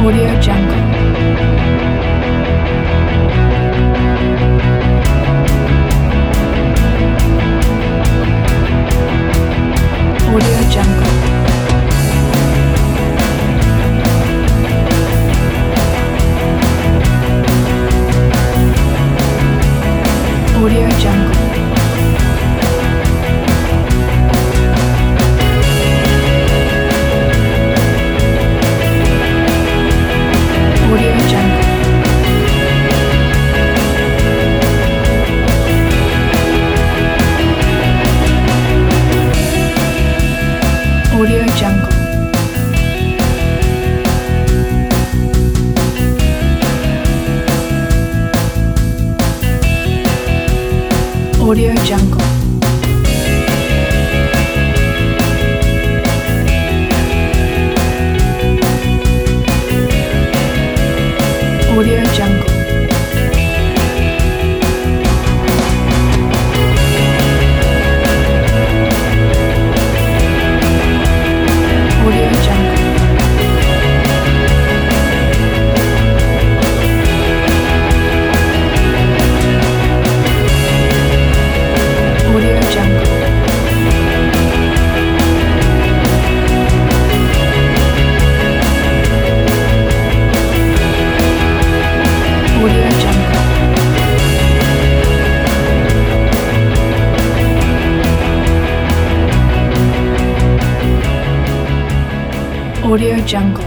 Audio Jungle. Audio Jungle. Audio Jungle. Audio Jungle. Audio Jungle. Audio Jungle. Audio Jungle. Audio Jungle. Audio Jungle. Audio Jungle. Audio Jungle.